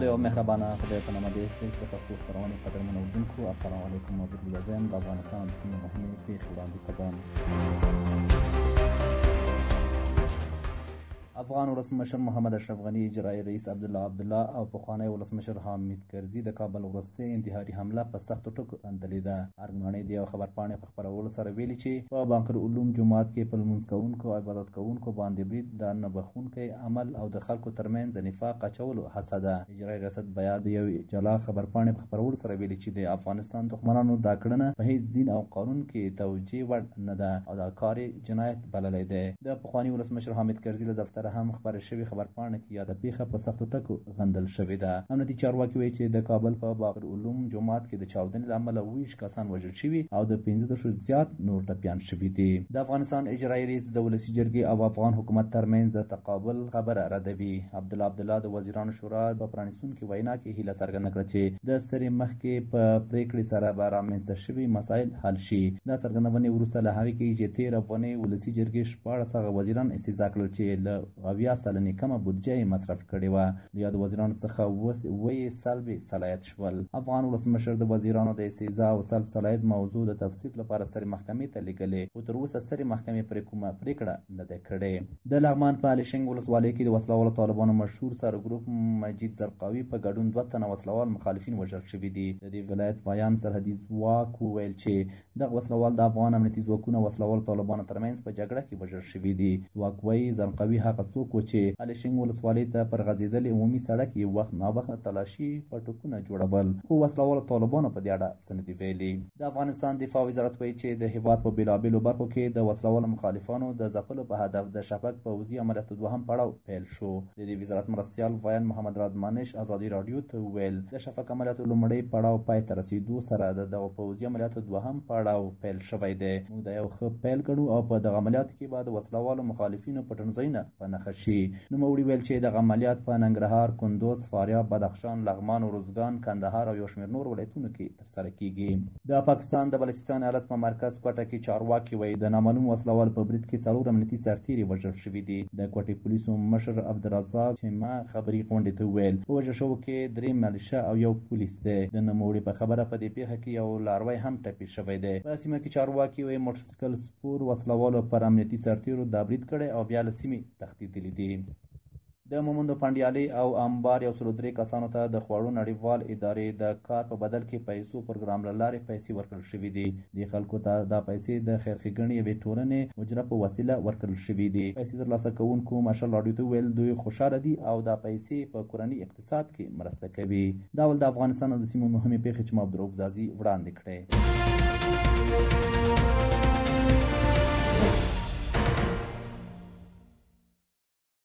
د یو مهربانه خدای په نامه د سپیس د پښتو خپرونې قدرمنو اورېدونکو السلام علیکم او درود زم د افغانستان د سیمې مهمې پېښې وړاندې کوم. افغان ولسمشر محمد اشرف غني، اجرایي رئیس عبدالله او پخوانی ولسمشر حامد کرزي د کابل وروستۍ انتحاري حمله په سختو ټکو غندلې ده. ارګمنۍ د یو خبرپاڼې په خپرولو سره ویلي چې په بانکر علوم جومات کې په لمونځ کوونکو او عبادت کوونکو باندې برید د نه بخښونکی عمل او د خلکو ترمنځ د نفاق اچولو هڅه ده. اجرایي ریاست بیا د یو جلا خبرپاڼې په خپرولو سره ویلي چې د افغانستان دښمنانو دا کړنه په هیڅ دین او قانون کې توجیه وړ نه ده او دا کار جنایت بللی دی. د پخواني ولسمشر حامد کرزي له دفتره هم خبره شوې خبرپاڼه کې یاده پیښه په سختو ټکو غندل شوې ده. امنیتي چارواکي وایي چې د کابل په باقر علوم جومات کې د چاودنې له امله 20 کسان وژل شوي او د 15 زیات نور ټپیان شوي دي. د افغانستان اجرایي رئیس د ولسي جرګې او افغان حکومت ترمنځ د تقابل خبره ردوي. عبدالله د وزیرانو شورا په پرانیستونکې وینا کې هیله څرګنده کړه چې د سترې مخکې په پریکړې سره به رامنځته شوي مسایل حل شي. دا څرګندونې وروسته له هغې کې چې 13 افغاني ولسي جرګې 14 وزیران استیضاح کړل چې له 80 سلنې کمه بودجه یې مصرف کړې وه. د یادو وزیرانو څخه ویې سلب صلاحیت شول. افغان ولسمشر د وزیرانو د استیضاح او سلب صلاحیت موضوع د تفسیر لپاره سترې محکمې ته لیږلې، خو تر اوسه سترې محکمې پرې کومه پرېکړه نه ده کړې. د لغمان په الیشنګ ولسوالۍ کې د وسلوالو طالبانو مشهور سر ګروپ مجید زرقاوي په ګډون 2 تنه وسلوال مخالفین وژل شوي دي. د دې ولایت وایان سرحدي ځواک وویل چې دغه وسلوال د افغان امنیتي ځواکونو وسلوالو طالبانو ترمنځ په جګړه کې وژل شوي دي. ځواک وایي زرقاوي هغه څوک و چې الیشنګ ولسوالۍ ته پر غځېدلې عمومي سړک یې وخت ناوخته تلاشي پټکونه جوړول، خو وسلوالو طالبانو په دې اړه څه نه دي ویلي. د افغانستان دفاع وزارت وایي چې د هېواد په بېلابېلو برخو کې د وسلوالو مخالفانو د ځپلو په هدف د شفق پوځي عملیاتو 2 پړاو پیل شو. د دې وزارت مرستیال ویان محمد رادمانش ازادي راډیو ته وویل د شفق عملیاتو لومړی پړاو پای ته رسېدو سره د دغه پوځي عملیاتو 2 پړاو پیل شوی دی. موږ دا یو ښه پیل ګڼو او په دغه عملیاتو کې به د وسلوالو مخالفینو پټنځایونه په نښه شي. نوموړي ویل چې دغه عملیات په ننګرهار، کندوز، فاریاب، بدخشان، لغمان، روزګان، کندهار او یو شمېر نور ولایتونو کې ترسره کیږي. د پاکستان د بلوچستان ایالت په مرکز کوټه کې چارواکي وایي د نامعلوم وسلوال په برید کې 4 امنیتي سرتیري وژل شوي دي. د کوټې پولیسو مشر عبدالرزاق چیما خبري غونډې ته وویل په وژل شوو کې 3 ملیشه او 1 پولیس دی. د نوموړي په خبره په دې پیښه کې یو لاروی هم ټپي شوی دی. په سیمه کې چارواکي وایي موټرسایکل سپور وسلوالو پر امنیتي سرتیرو دا برید کړی او بیا له سیمې تښتېدلي دي. د مومندو پنډیالي او امبار 103 کسانو ته د خوړو نړیوال ادارې د کار په بدل کې پیسو پروګرام له لارې پیسې ورکړل شوي دي. دې خلکو ته دا پیسې د خیر ښېګڼې یوې ټولنې اجره په وسیله ورکړل شوي دي. پیسې ترلاسه کوونکو مشر راډیو ته وویل دوی خوشحاله دي او دا پیسې په کورني اقتصاد کې مرسته کوي. دا ول د افغانستان او د سیمو مهمې پیښې چې ما عبدالرؤف ځاځي وړاندې کړې.